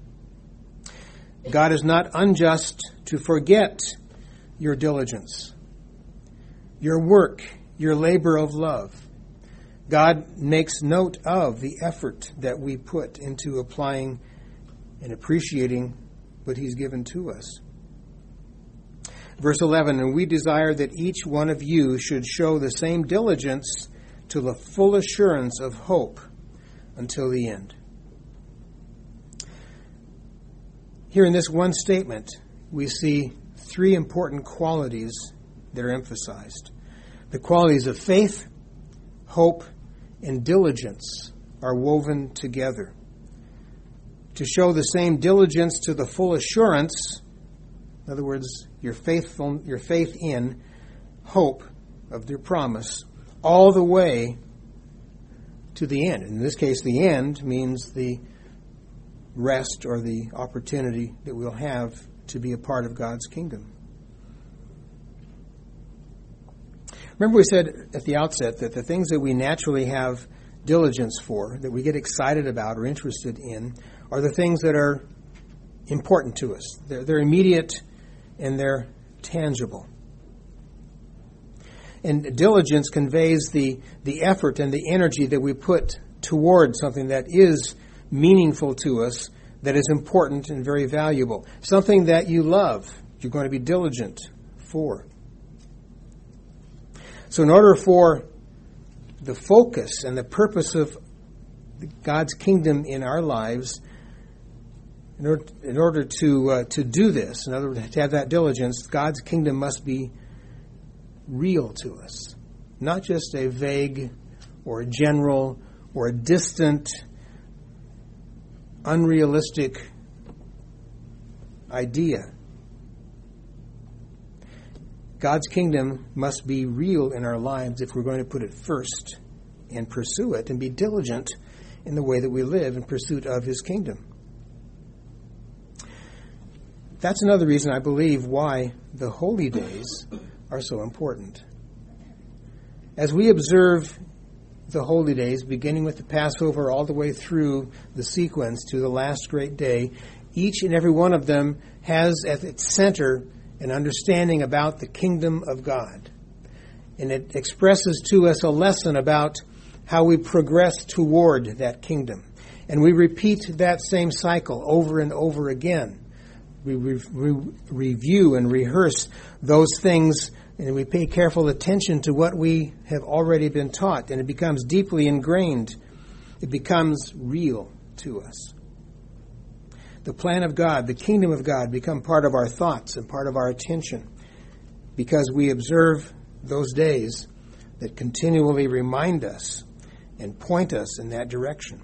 God is not unjust to forget your diligence, your work, your labor of love. God makes note of the effort that we put into applying and appreciating what He's given to us. Verse eleven, "And we desire that each one of you should show the same diligence to the full assurance of hope until the end." Here in this one statement, we see three important qualities that are emphasized. The qualities of faith, hope, and diligence are woven together. To show the same diligence to the full assurance, in other words, your faithful, your faith in hope of their promise, all the way to the end. In this case, the end means the rest or the opportunity that we'll have to be a part of God's kingdom. Remember we said at the outset that the things that we naturally have diligence for, that we get excited about or interested in, are the things that are important to us. They're, they're immediate and they're tangible. And diligence conveys the, the effort and the energy that we put toward something that is meaningful to us, that is important and very valuable. Something that you love, you're going to be diligent for. So in order for the focus and the purpose of God's kingdom in our lives, in order, in order to uh, to do this, in other words, to have that diligence, God's kingdom must be real to us. Not just a vague or a general or a distant, unrealistic idea. God's kingdom must be real in our lives if we're going to put it first and pursue it and be diligent in the way that we live in pursuit of His kingdom. That's another reason I believe why the holy days are so important. As we observe the holy days, beginning with the Passover all the way through the sequence to the last great day, each and every one of them has at its center an understanding about the kingdom of God. And it expresses to us a lesson about how we progress toward that kingdom. And we repeat that same cycle over and over again. we re- re- review and rehearse those things, and we pay careful attention to what we have already been taught, and it becomes deeply ingrained. It becomes real to us. The plan of God, the kingdom of God, become part of our thoughts and part of our attention because we observe those days that continually remind us and point us in that direction.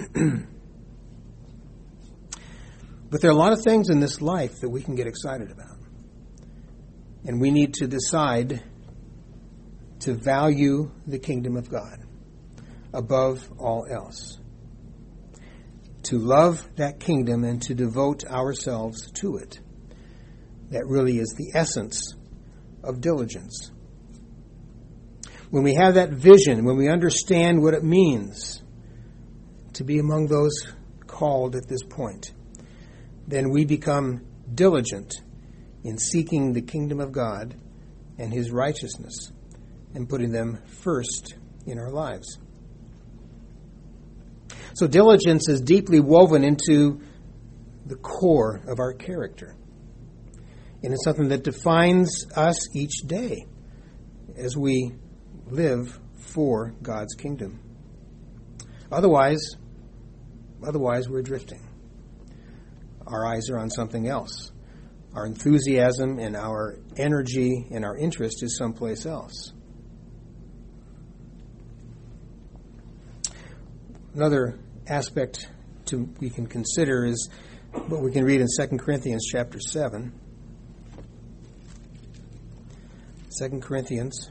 But there are a lot of things in this life that we can get excited about. And we need to decide to value the kingdom of God above all else. To love that kingdom and to devote ourselves to it. That really is the essence of diligence. When we have that vision, when we understand what it means to be among those called at this point, then we become diligent in seeking the kingdom of God and His righteousness and putting them first in our lives. So diligence is deeply woven into the core of our character. And it's something that defines us each day as we live for God's kingdom. Otherwise, otherwise we're drifting. Our eyes are on something else. Our enthusiasm and our energy and our interest is someplace else. Another aspect to we can consider is what we can read in Second Corinthians chapter seven. Second Corinthians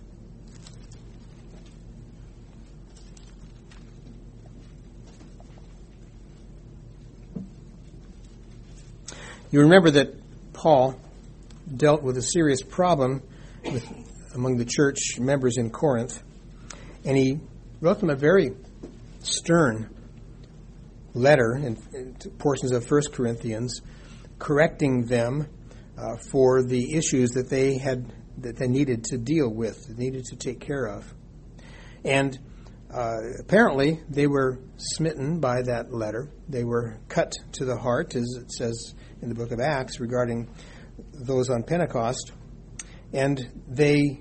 You remember that Paul dealt with a serious problem with, among the church members in Corinth, and he wrote them a very stern letter in, in portions of First Corinthians, correcting them uh, for the issues that they had that they needed to deal with, that needed to take care of. And uh, apparently they were smitten by that letter. They were cut to the heart, as it says in the book of Acts regarding those on Pentecost. And they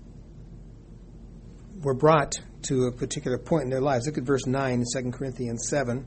were brought to a particular point in their lives. Look at verse nine in Second Corinthians seven.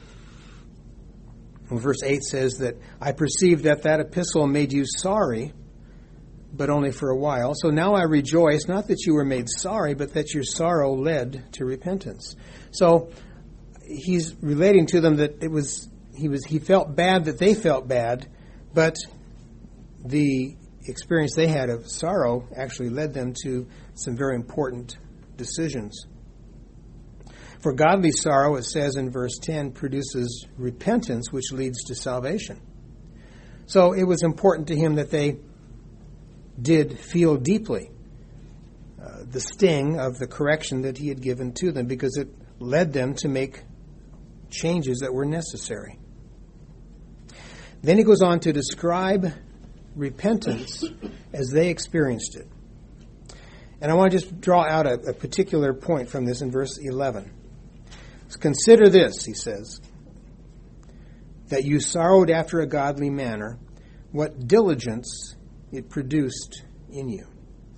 And verse eight says that, I perceive that that epistle made you sorry, but only for a while. So now I rejoice, not that you were made sorry, but that your sorrow led to repentance. So he's relating to them that it was he was he felt bad that they felt bad, but the experience they had of sorrow actually led them to some very important decisions. For godly sorrow, it says in verse ten, produces repentance, which leads to salvation. So it was important to him that they did feel deeply uh, the sting of the correction that he had given to them, because it led them to make changes that were necessary. Then he goes on to describe repentance as they experienced it. And I want to just draw out a, a particular point from this in verse eleven. Consider this, he says, that you sorrowed after a godly manner, what diligence it produced in you.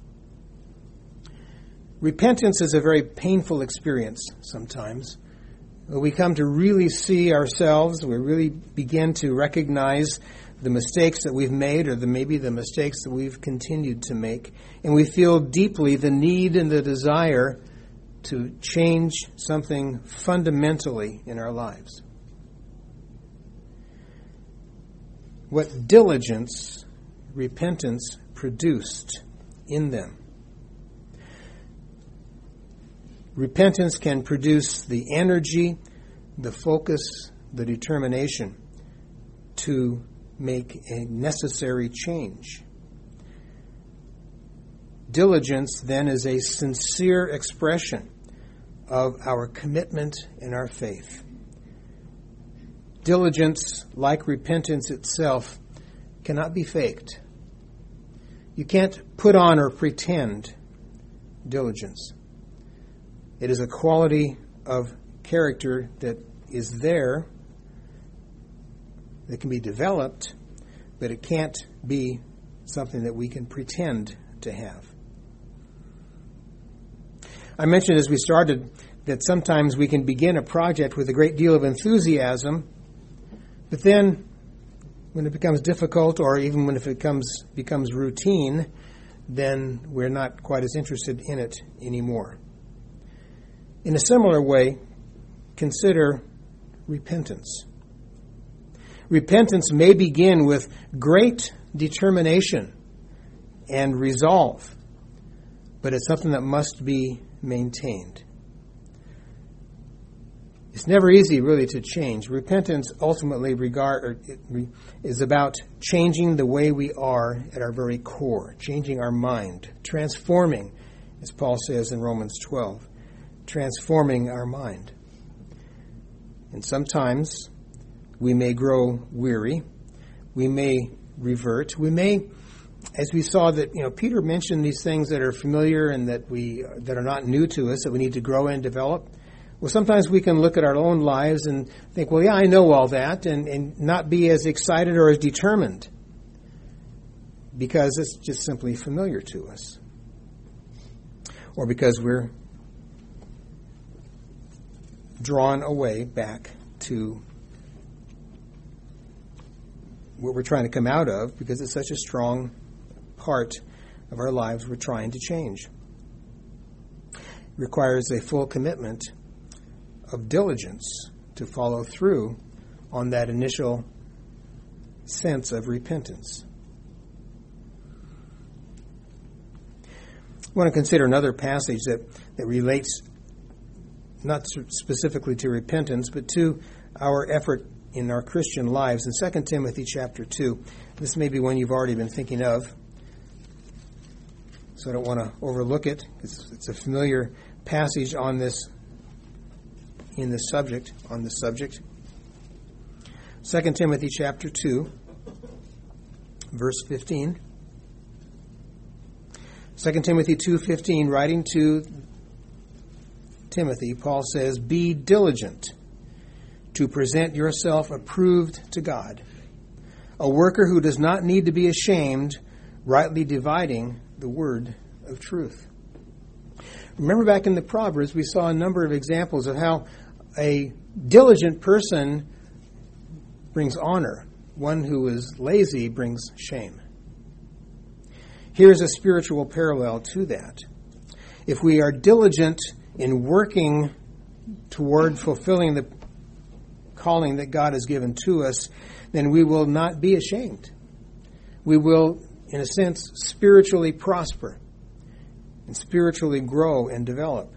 Repentance is a very painful experience sometimes. We come to really see ourselves, we really begin to recognize the mistakes that we've made, or the, maybe the mistakes that we've continued to make, and we feel deeply the need and the desire to change something fundamentally in our lives. What diligence repentance produced in them. Repentance can produce the energy, the focus, the determination to make a necessary change. Diligence, then, is a sincere expression of our commitment and our faith. Diligence, like repentance itself, cannot be faked. You can't put on or pretend diligence. It is a quality of character that is there, that can be developed, but it can't be something that we can pretend to have. I mentioned as we started that sometimes we can begin a project with a great deal of enthusiasm, but then when it becomes difficult, or even when it becomes becomes routine, then we're not quite as interested in it anymore. In a similar way, consider repentance. Repentance may begin with great determination and resolve, but it's something that must be maintained. It's never easy, really, to change. Repentance ultimately regard, is about changing the way we are at our very core, changing our mind, transforming, as Paul says in Romans twelve, transforming our mind. And sometimes we may grow weary. We may revert. We may, as we saw that, you know, Peter mentioned these things that are familiar and that we that are not new to us, that we need to grow and develop. Well, sometimes we can look at our own lives and think, well, yeah, I know all that, and, and not be as excited or as determined because it's just simply familiar to us. Or because we're drawn away back to what we're trying to come out of because it's such a strong part of our lives we're trying to change. It requires a full commitment of diligence to follow through on that initial sense of repentance. I want to consider another passage that, that relates not specifically to repentance, but to our effort in our Christian lives. In Second Timothy chapter two, this may be one you've already been thinking of, so I don't want to overlook it. It's, it's a familiar passage on this in this subject, on this subject. Second Timothy chapter two, verse fifteen. Second Timothy two fifteen, writing to Timothy, Paul says, "Be diligent to present yourself approved to God, a worker who does not need to be ashamed, rightly dividing the word of truth." Remember back in the Proverbs, we saw a number of examples of how a diligent person brings honor. One who is lazy brings shame. Here's a spiritual parallel to that. If we are diligent in working toward fulfilling the calling that God has given to us, then we will not be ashamed. We will, in a sense, spiritually prosper and spiritually grow and develop.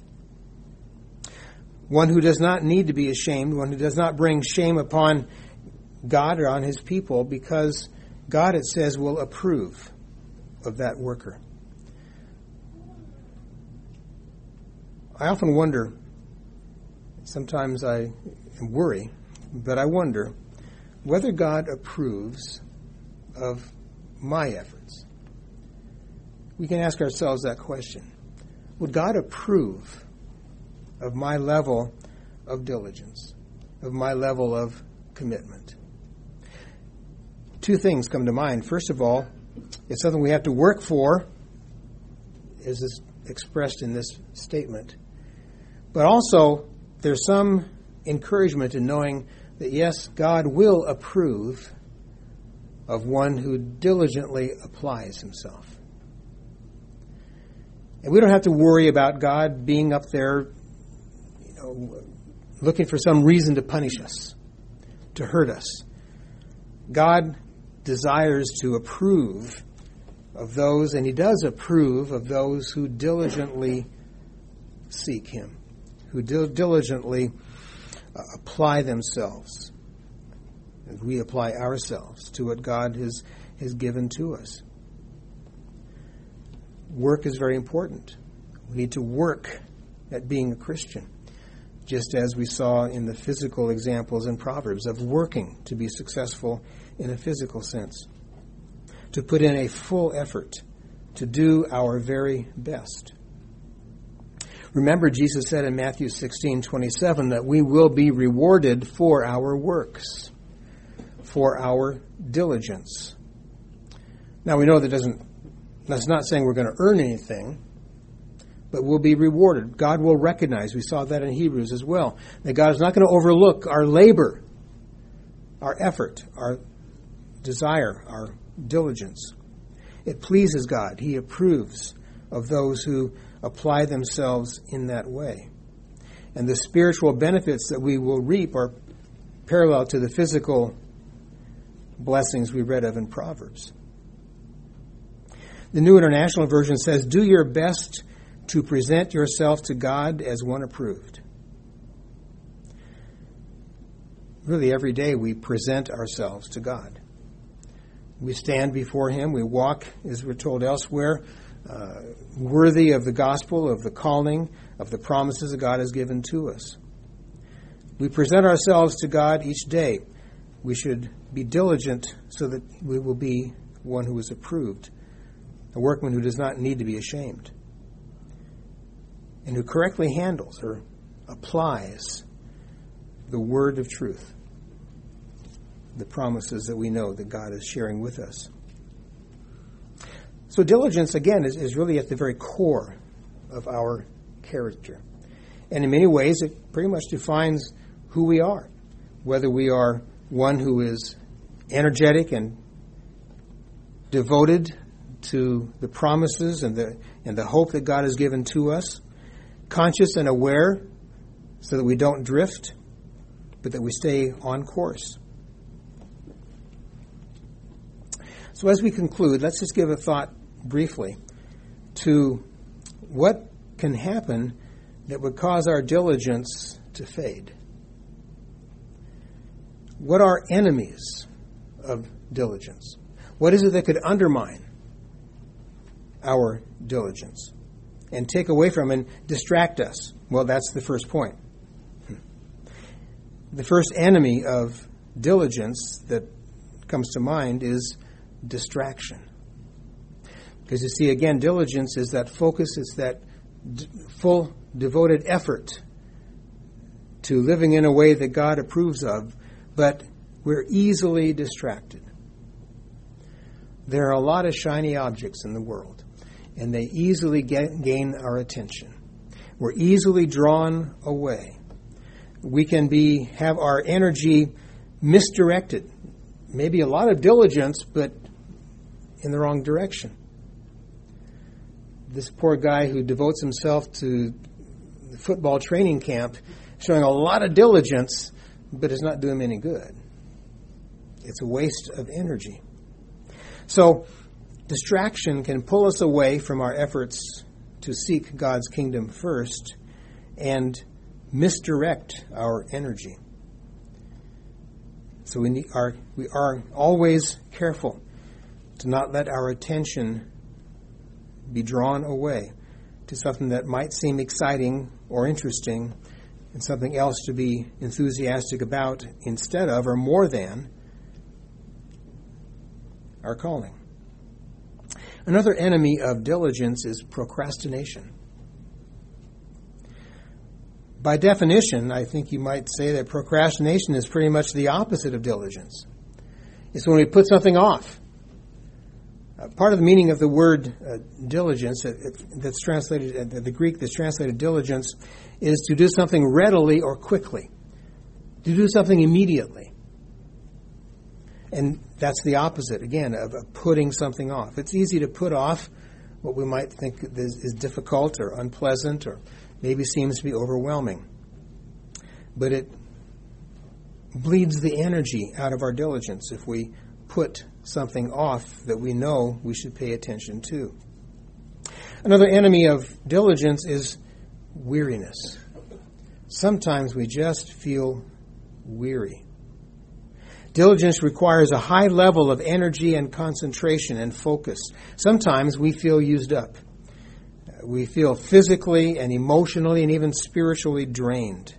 One who does not need to be ashamed, one who does not bring shame upon God or on his people, because God, it says, will approve of that worker. I often wonder, sometimes I worry, but I wonder whether God approves of my efforts. We can ask ourselves that question. Would God approve of my level of diligence, of my level of commitment? Two things come to mind. First of all, it's something we have to work for, as is expressed in this statement. But also, there's some encouragement in knowing that, yes, God will approve of one who diligently applies himself. And we don't have to worry about God being up there, you know, looking for some reason to punish us, to hurt us. God desires to approve of those, and he does approve of those who diligently seek him, who dil- diligently uh, apply themselves, and we apply ourselves to what God has, has given to us. Work is very important. We need to work at being a Christian, just as we saw in the physical examples in Proverbs of working to be successful in a physical sense, to put in a full effort, to do our very best. Remember, Jesus said in Matthew sixteen twenty-seven that we will be rewarded for our works. for our diligence. Now we know that doesn't, that's not saying we're going to earn anything, but we'll be rewarded. God will recognize, we saw that in Hebrews as well, that God is not going to overlook our labor, our effort, our desire, our diligence. It pleases God. He approves of those who apply themselves in that way. And the spiritual benefits that we will reap are parallel to the physical blessings we read of in Proverbs. The New International Version says, "Do your best to present yourself to God as one approved." Really, every day we present ourselves to God. We stand before Him. We walk, as we're told elsewhere, uh, worthy of the gospel, of the calling, of the promises that God has given to us. We present ourselves to God each day. We should be diligent so that we will be one who is approved, a workman who does not need to be ashamed, and who correctly handles or applies the word of truth, the promises that we know that God is sharing with us. So diligence, again, is, is really at the very core of our character. And in many ways, it pretty much defines who we are, whether we are one who is energetic and devoted to the promises and the and the hope that God has given to us, conscious and aware so that we don't drift, but that we stay on course. So as we conclude, let's just give a thought briefly to what can happen that would cause our diligence to fade. What are enemies of diligence? What is it that could undermine our diligence and take away from and distract us? Well, that's the first point. The first enemy of diligence that comes to mind is distraction. Because you see, again, diligence is that focus, it's that d- full devoted effort to living in a way that God approves of, but we're easily distracted. There are a lot of shiny objects in the world, and they easily get, gain our attention. We're easily drawn away. We can be have our energy misdirected. Maybe a lot of diligence, but in the wrong direction. This poor guy who devotes himself to the football training camp, showing a lot of diligence, but it's not doing him any good. It's a waste of energy. So, distraction can pull us away from our efforts to seek God's kingdom first and misdirect our energy. So we need, are we are always careful to not let our attention be drawn away to something that might seem exciting or interesting and something else to be enthusiastic about instead of or more than our calling. Another enemy of diligence is procrastination. By definition, I think you might say that procrastination is pretty much the opposite of diligence. It's when we put something off. Uh, part of the meaning of the word uh, diligence, uh, that's translated, uh, the Greek that's translated diligence, is to do something readily or quickly, to do something immediately. And that's the opposite, again, of, of putting something off. It's easy to put off what we might think is, is difficult or unpleasant or maybe seems to be overwhelming. But it bleeds the energy out of our diligence if we put something off that we know we should pay attention to. Another enemy of diligence is weariness. Sometimes we just feel weary. Diligence requires a high level of energy and concentration and focus. Sometimes we feel used up. We feel physically and emotionally and even spiritually drained.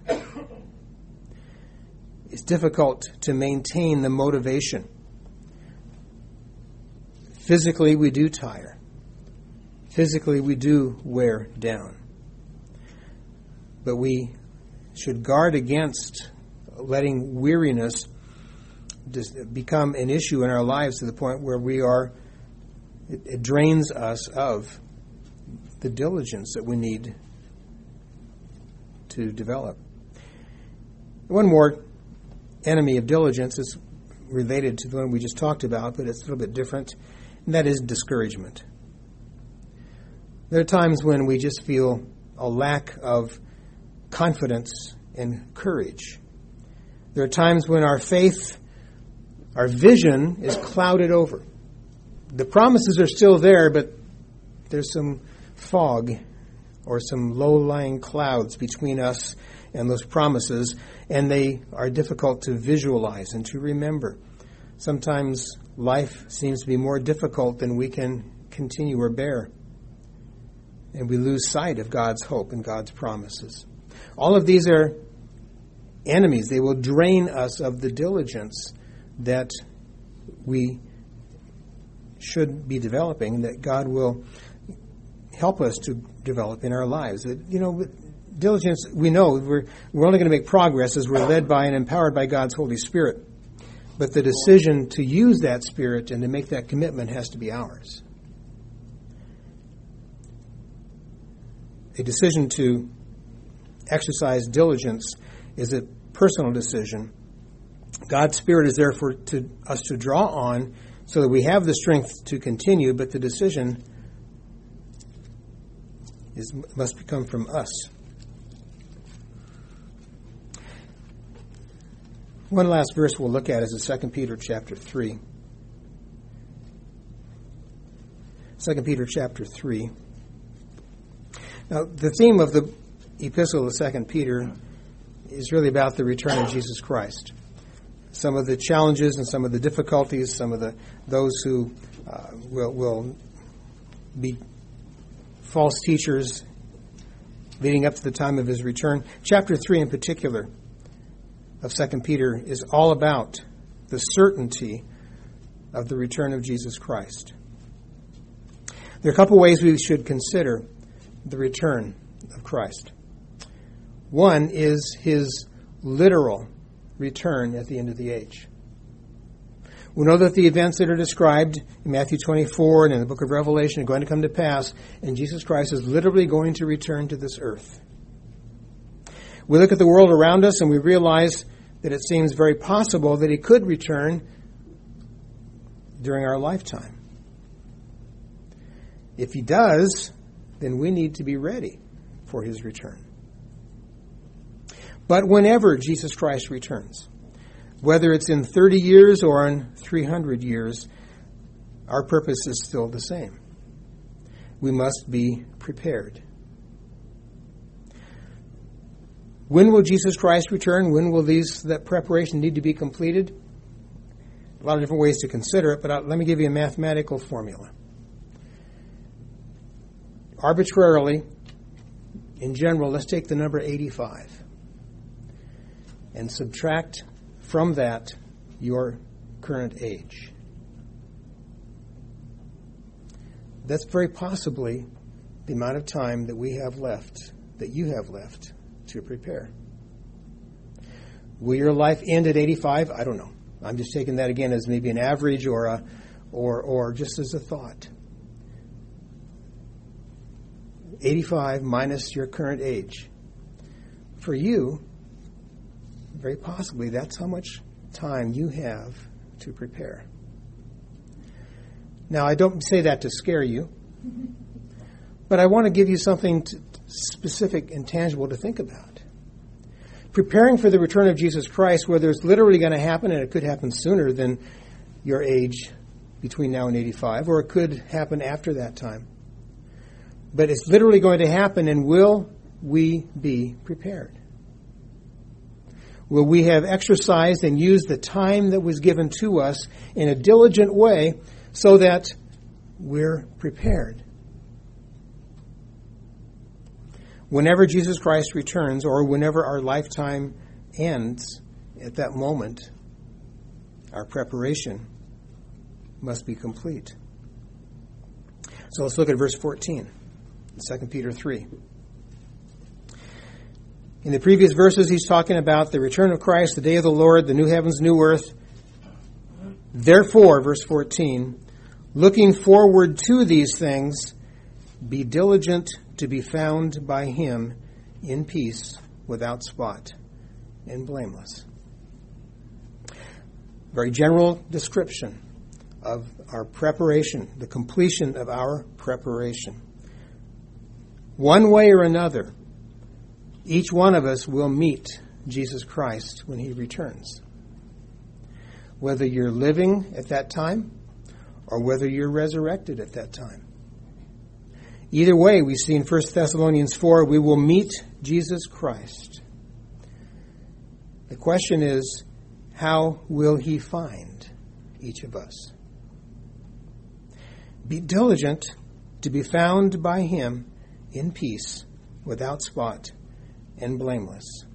It's difficult to maintain the motivation. Physically, we do tire. Physically, we do wear down. But we should guard against letting weariness become an issue in our lives to the point where we are, it, it drains us of the diligence that we need to develop. One more enemy of diligence is related to the one we just talked about, but it's a little bit different, and that is discouragement. There are times when we just feel a lack of confidence and courage. There are times when our faith, our vision is clouded over. The promises are still there, but there's some fog or some low-lying clouds between us and those promises, and they are difficult to visualize and to remember. Sometimes life seems to be more difficult than we can continue or bear, and we lose sight of God's hope and God's promises. All of these are enemies. They will drain us of the diligence that we should be developing, that God will help us to develop in our lives. You know, diligence, we know we're, we're only going to make progress as we're led by and empowered by God's Holy Spirit. But the decision to use that Spirit and to make that commitment has to be ours. A decision to exercise diligence is a personal decision. God's Spirit is there for to, us to draw on so that we have the strength to continue, but the decision is must come from us. One last verse we'll look at is in Second Peter chapter three. Second Peter chapter three. Now, the theme of the epistle of Second Peter is really about the return of Jesus Christ. Some of the challenges and some of the difficulties, some of the those who uh, will, will be false teachers leading up to the time of his return. Chapter three in particular of Second Peter is all about the certainty of the return of Jesus Christ. There are a couple ways we should consider the return of Christ. One is his literal return at the end of the age. We know that the events that are described in Matthew twenty-four and in the book of Revelation are going to come to pass, and Jesus Christ is literally going to return to this earth. We look at the world around us and we realize that it seems very possible that he could return during our lifetime. If he does, then we need to be ready for his return. But whenever Jesus Christ returns, whether it's in thirty years or in three hundred years, our purpose is still the same. We must be prepared. When will Jesus Christ return? When will these that preparation need to be completed? A lot of different ways to consider it, but I'll, let me give you a mathematical formula. Arbitrarily, in general, let's take the number eighty-five and subtract from that your current age. That's very possibly the amount of time that we have left, that you have left to prepare. Will your life end at eighty-five? I don't know. I'm just taking that again as maybe an average or a, or or just as a thought. eighty-five minus your current age. For you, very possibly, that's how much time you have to prepare. Now, I don't say that to scare you, but I want to give you something to, specific and tangible to think about. Preparing for the return of Jesus Christ, whether it's literally going to happen, and it could happen sooner than your age between now and eighty-five, or it could happen after that time. But it's literally going to happen, and will we be prepared? Will we have exercised and used the time that was given to us in a diligent way so that we're prepared? Whenever Jesus Christ returns, or whenever our lifetime ends, at that moment, our preparation must be complete. So let's look at verse fourteen, Second Peter three. In the previous verses, he's talking about the return of Christ, the day of the Lord, the new heavens, new earth. Therefore, verse fourteen, looking forward to these things, be diligent to be found by him in peace, without spot, and blameless. Very general description of our preparation, the completion of our preparation. One way or another, each one of us will meet Jesus Christ when he returns. Whether you're living at that time or whether you're resurrected at that time. Either way, we see in First Thessalonians four, we will meet Jesus Christ. The question is, how will he find each of us? Be diligent to be found by him in peace, without spot, and blameless.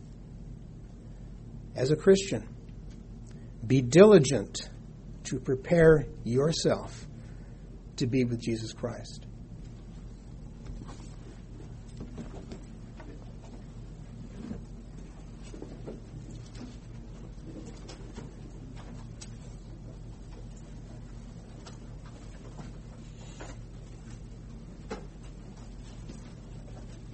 As a Christian, be diligent to prepare yourself to be with Jesus Christ.